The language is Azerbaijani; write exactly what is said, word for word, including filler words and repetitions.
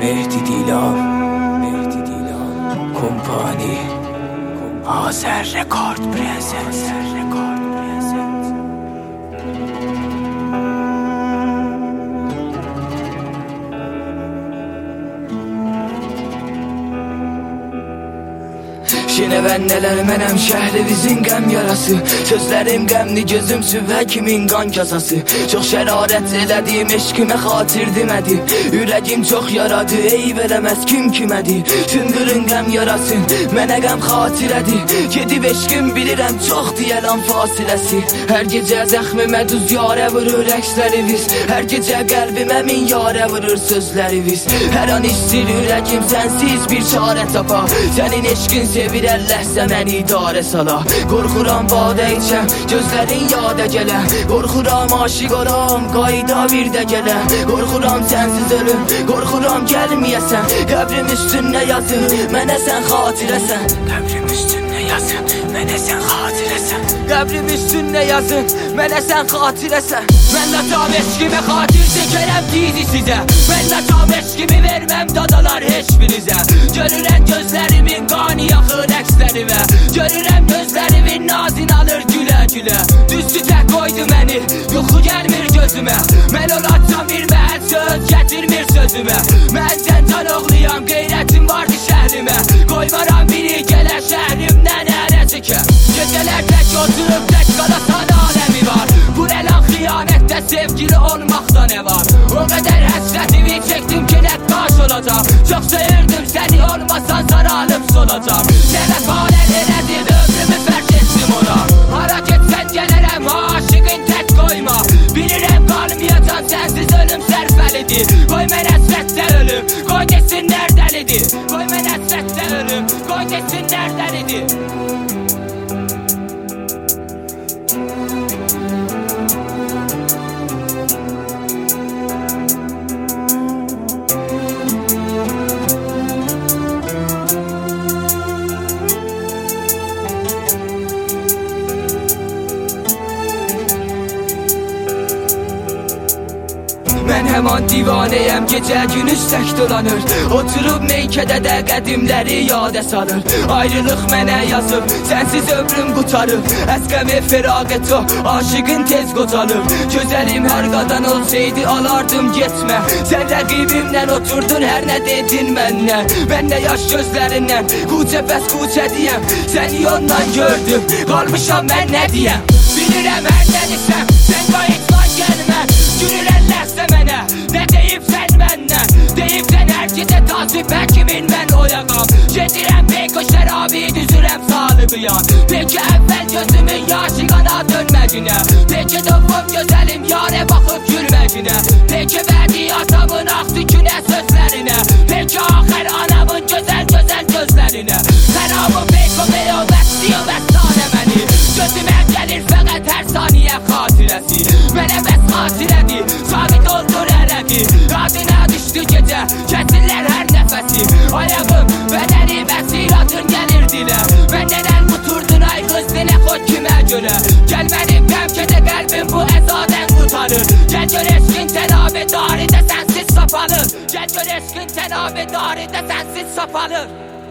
Mehdi Dilan, Mehdi Dilan, Kompani, Azer Rekord Present, Rekord Present. Yine ben neler menem şehrimizin gəm yarası. Sözlerim qəmli, gözüm süvə kimin qan kasası. Çox şəraret elədim, eşkimə xatir demədi. Ürəgim çox yaradı, eyb eləməz kim kimədi. Sündürün qəm yarası, mənə qəm xatirədi. Gedib eşkim bilirəm, çox deyələn fasiləsi. Hər gecə zəxmimə duz yarə vurur əkslərimiz. Hər gecə qəlbimə min yarə vurur sözlərimiz. Hər an istir ürəgim sənsiz bir çarə tapa. Sənin eşkin sevir əlləsə məni idarə sala. Qorxuram badə içəm, gözlərin yada gələ. Qorxuram aşiq olam, qayda bir də gələ. Qorxuram sənsiz ölüm, qorxuram gəlməyəsən. Qəbrim üstünə yazın, mənə sən xatirəsən. Qəbrim üstünə yazın, mənə sən xatirəsən. Qəbrim üstünə yazın, mənə sən xatirəsən. Mən latam eşkimə xatir çəkərəm dizi sizə. Mən latam eşkimi verməm dadalar heç birizə. Görürəm gözlərimin qani yaxır əkslərimə. Görürəm gözlərimin nazin alır gülə gülə. Düzdü tək qoydu məni, yoxu gəlmir gözümə. Mən olacam bir məhəl söz gətirmir sözümə. Mən zəncan oğluyam, qeyrətim vardı şəhrimə. Qoymaram biri gələ şəhrimdən ərə çəkə. Gecələr tək oturub tək qalasan aləmi var. Bu elan xiyanətdə sevgili olmaqda nə var? O qədər həsrətimi çəkdim ki nəqqaş olacam. Çox sevirdim səni, olmasan saralıb solacam. Nə vəfalər elədim, ömrümü fərq etdim ona. Hara getsən gələrəm, aşığın tək qoyma. Bilirəm qalmayacam, sənsiz ölüm sərfəlidir. Qoy mən həsrətdə ölüm, qoy desinlər dəlidir. Qoy mən həsrətdə ölüm, qoy desinlər dəlidir. Mən həman divanəyəm, gecə günüz tək dolanır. Oturub meykədədə qədimləri yadə salır. Ayrılıq mənə yazıb, sənsiz ömrüm qutarıb. Əskəmi firaqət o, aşığın tez qocalır. Gözəlim hər qadan olsaydı alardım getmə. Sən rəqibimlə oturdun, hər nə dedin mənnə. Mən nə yaş gözlərindən, qucə bəs qucə deyəm. Səni ondan gördüm, qalmışam mən nə deyəm. Bilirəm hər nədirsən, sən qayıtlan gəlmə. Gülürəllərsə mənə, nə deyibsən məndən. Deyibsən hər gecə tasib həkimin mən oyaqam. Gedirəm beyko şərabi, düzürəm salıqıyan. Peki əvvəl gözümün yaşı qana dönməginə. Peki doğum gözəlim yarə baxıb gülməginə. Peki verdi atamın axdı günə sözlərinə. Peki axər anamın gözəl gözəl gözlərinə. Xərabım beyko beyo bəstiyo bəstane məni. Gözümə gəlir fəqət hər saniyə xatirəsi. Mənə bəs xatirədir, sabit oldur ərəbi. Adına düşdü gecə, kəsillər hər nəfəsi. Ayağım, bədənim əsir atın gəlir dilə. Məndən əl muturdun ay qız dinə xod kimə görə. Gəl mənim qəmkədə qəlbim bu əzadən qutarır. Gəl gör eşkin tənabə daridə sənsiz sapalır. Gəl gör eşkin tənabə daridə sənsiz sapalır.